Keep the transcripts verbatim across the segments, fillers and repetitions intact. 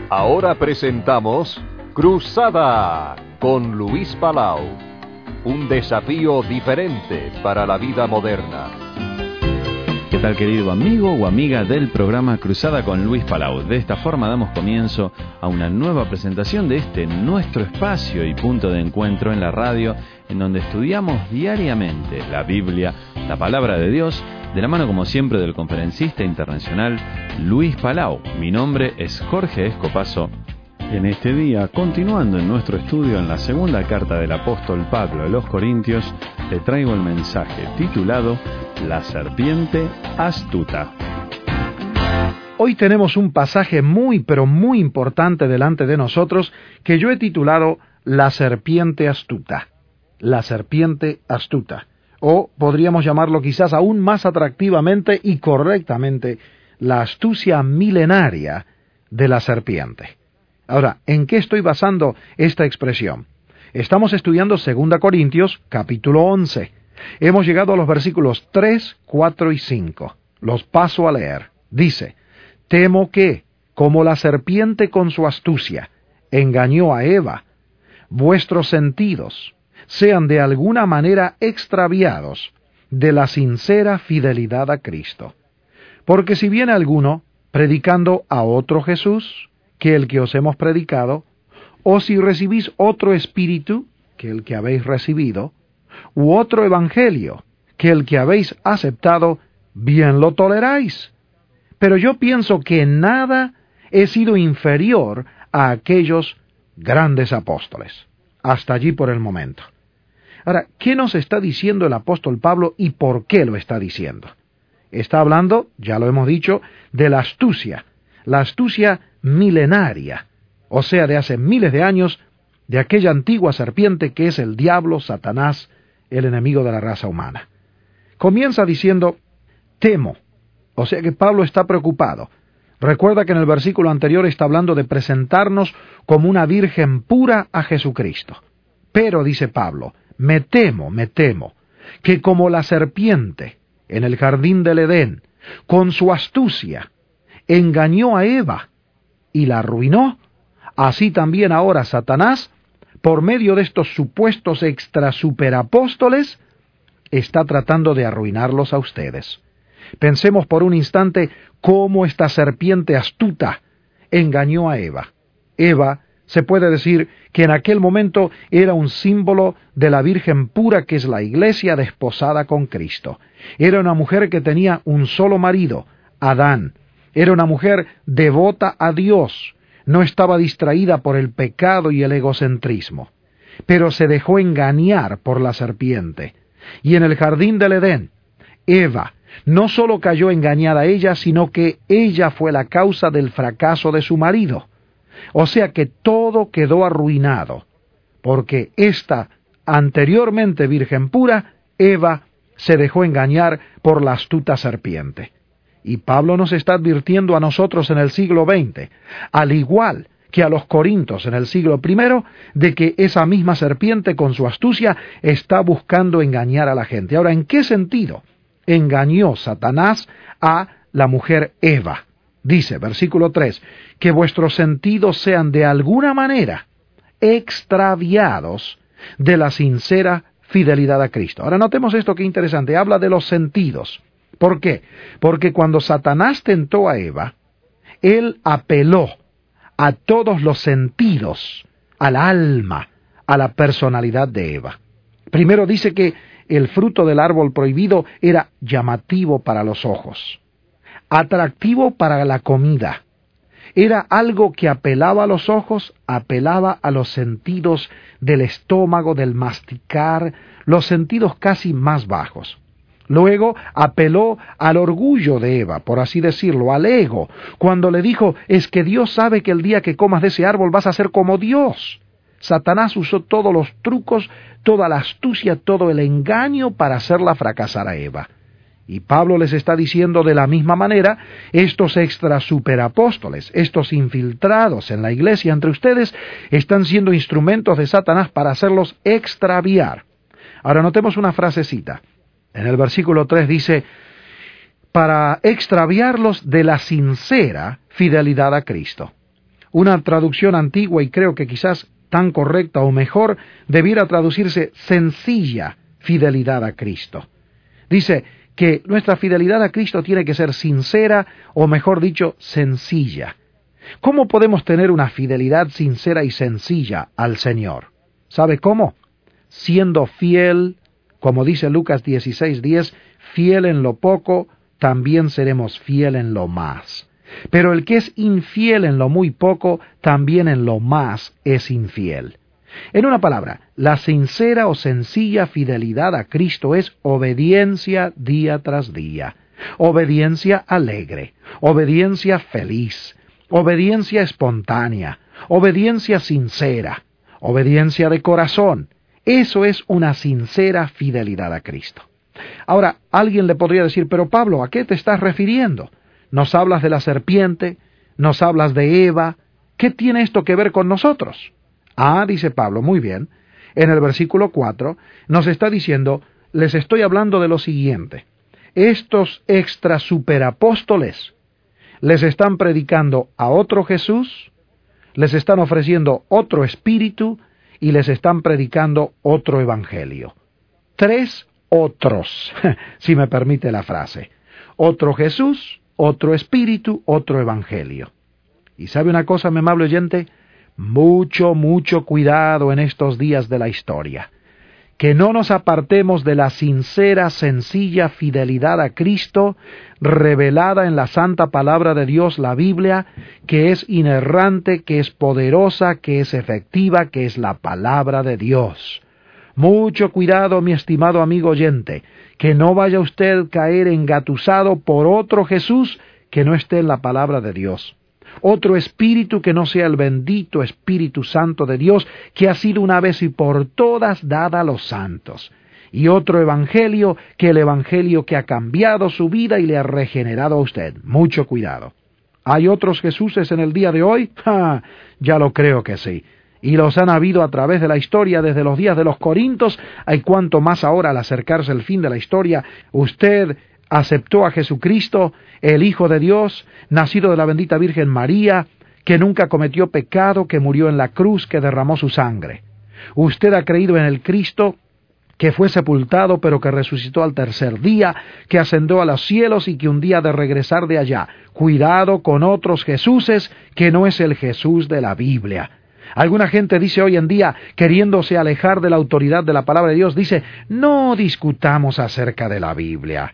Ahora presentamos Cruzada con Luis Palau. Un desafío diferente para la vida moderna. ¿Qué tal, querido amigo o amiga del programa Cruzada con Luis Palau? De esta forma damos comienzo a una nueva presentación de este nuestro espacio y punto de encuentro en la radio, en donde estudiamos diariamente la Biblia, la Palabra de Dios, de la mano como siempre del conferencista internacional Luis Palau. Mi nombre es Jorge Escopazo. En este día, continuando en nuestro estudio en la segunda carta del apóstol Pablo a los Corintios, te traigo el mensaje titulado La serpiente astuta. Hoy tenemos un pasaje muy pero muy importante delante de nosotros que yo he titulado La serpiente astuta. La serpiente astuta. O podríamos llamarlo quizás aún más atractivamente y correctamente, la astucia milenaria de la serpiente. Ahora, ¿en qué estoy basando esta expresión? Estamos estudiando segunda Corintios, capítulo once. Hemos llegado a los versículos tres, cuatro y cinco. Los paso a leer. Dice: Temo que, como la serpiente con su astucia engañó a Eva, vuestros sentidos sean de alguna manera extraviados de la sincera fidelidad a Cristo. Porque si viene alguno predicando a otro Jesús que el que os hemos predicado, o si recibís otro espíritu que el que habéis recibido, u otro evangelio que el que habéis aceptado, bien lo toleráis. Pero yo pienso que nada he sido inferior a aquellos grandes apóstoles. Hasta allí por el momento. Ahora, ¿qué nos está diciendo el apóstol Pablo y por qué lo está diciendo? Está hablando, ya lo hemos dicho, de la astucia, la astucia milenaria, o sea, de hace miles de años, de aquella antigua serpiente que es el diablo, Satanás, el enemigo de la raza humana. Comienza diciendo, temo, o sea que Pablo está preocupado. Recuerda que en el versículo anterior está hablando de presentarnos como una virgen pura a Jesucristo. Pero, dice Pablo, me temo, me temo, que como la serpiente en el jardín del Edén, con su astucia, engañó a Eva y la arruinó, así también ahora Satanás, por medio de estos supuestos extra superapóstoles, está tratando de arruinarlos a ustedes. Pensemos por un instante cómo esta serpiente astuta engañó a Eva. Eva, se puede decir que en aquel momento era un símbolo de la Virgen pura que es la Iglesia desposada con Cristo. Era una mujer que tenía un solo marido, Adán. Era una mujer devota a Dios. No estaba distraída por el pecado y el egocentrismo. Pero se dejó engañar por la serpiente. Y en el jardín del Edén, Eva no solo cayó engañada a ella, sino que ella fue la causa del fracaso de su marido. O sea que todo quedó arruinado, porque esta anteriormente virgen pura, Eva, se dejó engañar por la astuta serpiente. Y Pablo nos está advirtiendo a nosotros en el siglo veinte, al igual que a los corintios en el siglo primero, de que esa misma serpiente con su astucia está buscando engañar a la gente. Ahora, ¿en qué sentido engañó Satanás a la mujer Eva? Dice, versículo tres, que vuestros sentidos sean de alguna manera extraviados de la sincera fidelidad a Cristo. Ahora notemos esto que interesante, habla de los sentidos. ¿Por qué? Porque cuando Satanás tentó a Eva, él apeló a todos los sentidos, al alma, a la personalidad de Eva. Primero dice que el fruto del árbol prohibido era llamativo para los ojos, atractivo para la comida. Era algo que apelaba a los ojos, apelaba a los sentidos del estómago, del masticar, los sentidos casi más bajos. Luego apeló al orgullo de Eva, por así decirlo, al ego, cuando le dijo, es que Dios sabe que el día que comas de ese árbol vas a ser como Dios. Satanás usó todos los trucos, toda la astucia, todo el engaño para hacerla fracasar a Eva. Y Pablo les está diciendo de la misma manera, estos extra superapóstoles, estos infiltrados en la iglesia entre ustedes, están siendo instrumentos de Satanás para hacerlos extraviar. Ahora notemos una frasecita. En el versículo tres dice, para extraviarlos de la sincera fidelidad a Cristo. Una traducción antigua y creo que quizás tan correcta o mejor debiera traducirse sencilla fidelidad a Cristo. Dice que nuestra fidelidad a Cristo tiene que ser sincera o mejor dicho, sencilla. ¿Cómo podemos tener una fidelidad sincera y sencilla al Señor? ¿Sabe cómo? Siendo fiel, como dice Lucas dieciséis diez, fiel en lo poco, también seremos fiel en lo más. Pero el que es infiel en lo muy poco, también en lo más es infiel. En una palabra, la sincera o sencilla fidelidad a Cristo es obediencia día tras día, obediencia alegre, obediencia feliz, obediencia espontánea, obediencia sincera, obediencia de corazón. Eso es una sincera fidelidad a Cristo. Ahora, alguien le podría decir, pero Pablo, ¿a qué te estás refiriendo? Nos hablas de la serpiente, nos hablas de Eva, ¿qué tiene esto que ver con nosotros? Ah, dice Pablo, muy bien, en el versículo cuatro nos está diciendo, les estoy hablando de lo siguiente, estos extra superapóstoles les están predicando a otro Jesús, les están ofreciendo otro espíritu y les están predicando otro evangelio. Tres otros, si me permite la frase. Otro Jesús, otro espíritu, otro evangelio. ¿Y sabe una cosa, mi amable oyente? Mucho, mucho cuidado en estos días de la historia. Que no nos apartemos de la sincera, sencilla fidelidad a Cristo, revelada en la santa palabra de Dios, la Biblia, que es inerrante, que es poderosa, que es efectiva, que es la palabra de Dios. Mucho cuidado, mi estimado amigo oyente, que no vaya usted a caer engatusado por otro Jesús que no esté en la palabra de Dios. Otro espíritu que no sea el bendito Espíritu Santo de Dios, que ha sido una vez y por todas dada a los santos. Y otro evangelio que el evangelio que ha cambiado su vida y le ha regenerado a usted. Mucho cuidado. ¿Hay otros Jesuses en el día de hoy? ¡Ja! Ya lo creo que sí. Y los han habido a través de la historia desde los días de los Corintios, hay cuanto más ahora al acercarse el fin de la historia, usted aceptó a Jesucristo, el Hijo de Dios, nacido de la bendita Virgen María, que nunca cometió pecado, que murió en la cruz, que derramó su sangre. Usted ha creído en el Cristo, que fue sepultado, pero que resucitó al tercer día, que ascendió a los cielos y que un día ha de regresar de allá. Cuidado con otros Jesuses, que no es el Jesús de la Biblia. Alguna gente dice hoy en día, queriéndose alejar de la autoridad de la palabra de Dios, dice, no discutamos acerca de la Biblia.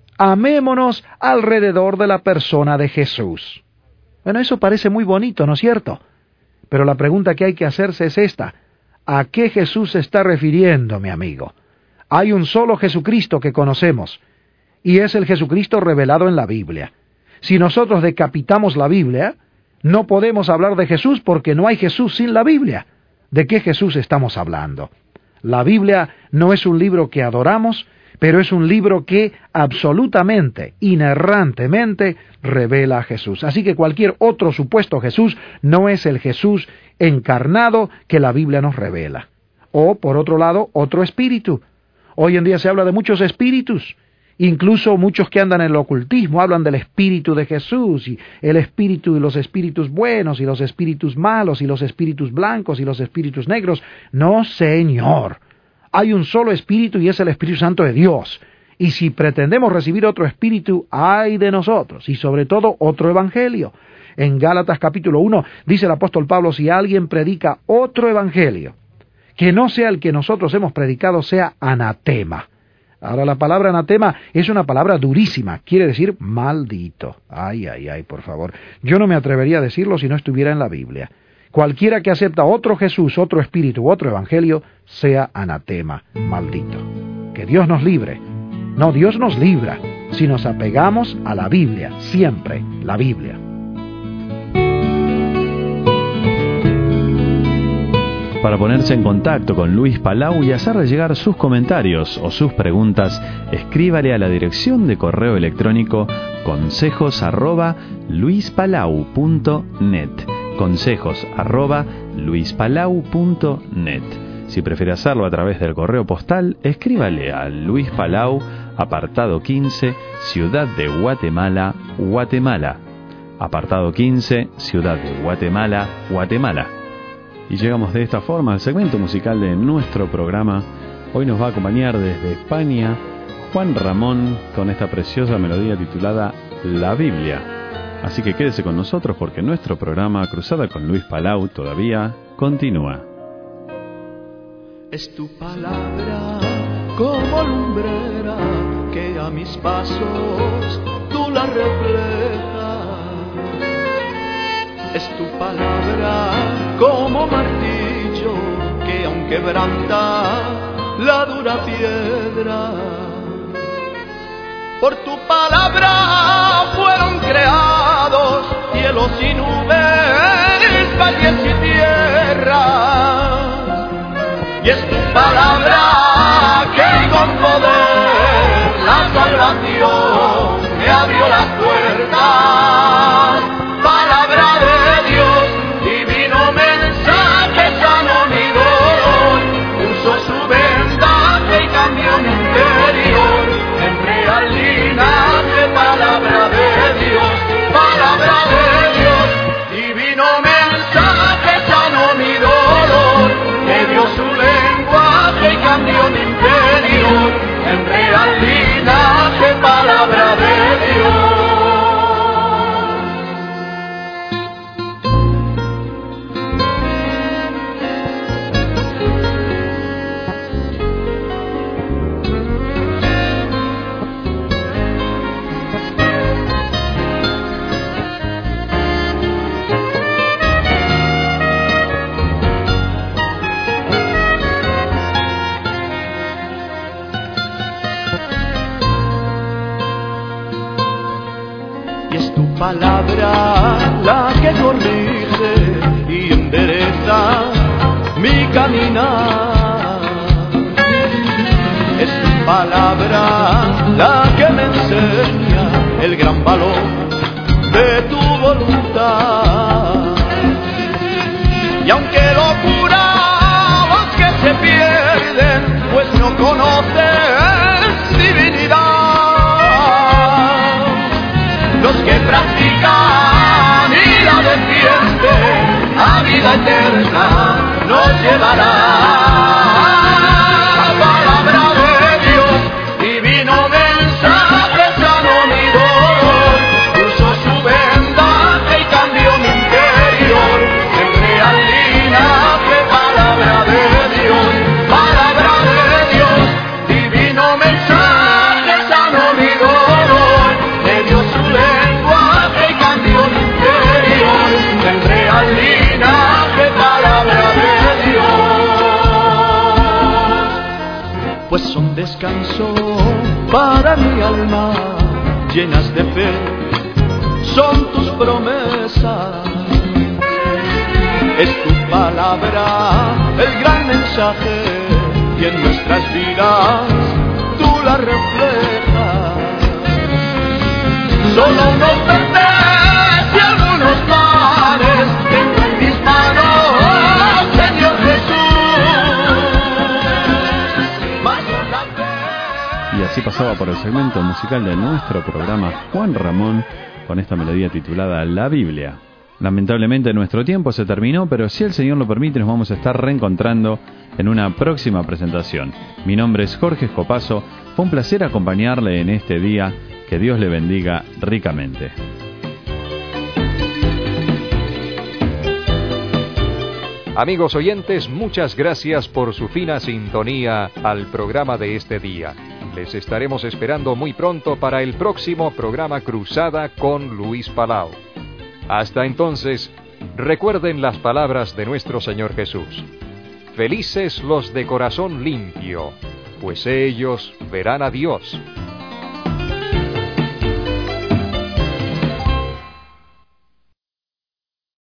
Amémonos alrededor de la persona de Jesús. Bueno, eso parece muy bonito, ¿no es cierto? Pero la pregunta que hay que hacerse es esta. ¿A qué Jesús se está refiriendo, mi amigo? Hay un solo Jesucristo que conocemos, y es el Jesucristo revelado en la Biblia. Si nosotros decapitamos la Biblia, no podemos hablar de Jesús porque no hay Jesús sin la Biblia. ¿De qué Jesús estamos hablando? La Biblia no es un libro que adoramos, pero es un libro que absolutamente, inerrantemente, revela a Jesús. Así que cualquier otro supuesto Jesús no es el Jesús encarnado que la Biblia nos revela. O, por otro lado, otro espíritu. Hoy en día se habla de muchos espíritus. Incluso muchos que andan en el ocultismo hablan del espíritu de Jesús, y el espíritu y los espíritus buenos, y los espíritus malos, y los espíritus blancos, y los espíritus negros. No, señor. Hay un solo espíritu y es el Espíritu Santo de Dios. Y si pretendemos recibir otro espíritu, ay de nosotros, y sobre todo otro evangelio. En Gálatas capítulo uno dice el apóstol Pablo, si alguien predica otro evangelio, que no sea el que nosotros hemos predicado, sea anatema. Ahora la palabra anatema es una palabra durísima, quiere decir maldito. Ay, ay, ay, por favor. Yo no me atrevería a decirlo si no estuviera en la Biblia. Cualquiera que acepta otro Jesús, otro espíritu u otro evangelio, sea anatema, maldito. Que Dios nos libre. No, Dios nos libra si nos apegamos a la Biblia, siempre la Biblia. Para ponerse en contacto con Luis Palau y hacerle llegar sus comentarios o sus preguntas, escríbale a la dirección de correo electrónico consejos arroba luispalau punto net. consejos arroba luispalau punto net. Si prefiere hacerlo a través del correo postal, escríbale a Luis Palau, apartado quince, Ciudad de Guatemala, Guatemala. apartado quince, Ciudad de Guatemala, Guatemala. Y llegamos de esta forma al segmento musical de nuestro programa. Hoy nos va a acompañar desde España Juan Ramón con esta preciosa melodía titulada La Biblia. Así que quédese con nosotros porque nuestro programa Cruzada con Luis Palau todavía continúa. Es tu palabra como lumbrera que a mis pasos tú la reflejas. Es tu palabra como martillo que aun quebranta la dura piedra. Por tu palabra fueron creados cielos y nubes, valles y tierras. Y es tu palabra que con poder la salvación me abrió las puertas. Palabra de Dios, divino mensaje, sanó mi dolor, puso su vendaje y cambió mi interior en real linaje. Palabra de Dios, palabra de Dios, divino mensaje, sanó mi dolor, me dio su lenguaje y cambió mi interior en real linaje. Palabra de Dios. Palabra la que corrige y endereza mi caminar. Es tu palabra la que me enseña el gran valor de tu voluntad. Y aunque locura los que se pierden, pues no conocen divinidad. Los que practican y la defienden a vida eterna nos llevará. Palabra de Dios, divino mensaje, sanó mi dolor, puso su vendaje y cambió mi interior en real linaje. Palabra de Dios, palabra de Dios, divino mensaje, sanó mi dolor, me dio su lenguaje y cambió mi interior en real linaje. Palabra de Dios. Pues son descanso para mi alma, llenas de fe son tus promesas. Es tu palabra el gran mensaje y en nuestras vidas tú la reflejas. Solo unos verdes y algunos mares tengo en mis manos, Señor Jesús. Y así pasaba por el segmento musical de nuestro programa Juan Ramón con esta melodía titulada La Biblia. Lamentablemente nuestro tiempo se terminó, pero si el Señor lo permite nos vamos a estar reencontrando en una próxima presentación. Mi nombre es Jorge Escopazo, fue un placer acompañarle en este día, que Dios le bendiga ricamente. Amigos oyentes, muchas gracias por su fina sintonía al programa de este día. Les estaremos esperando muy pronto para el próximo programa Cruzada con Luis Palau. Hasta entonces, recuerden las palabras de nuestro Señor Jesús. Felices los de corazón limpio, pues ellos verán a Dios.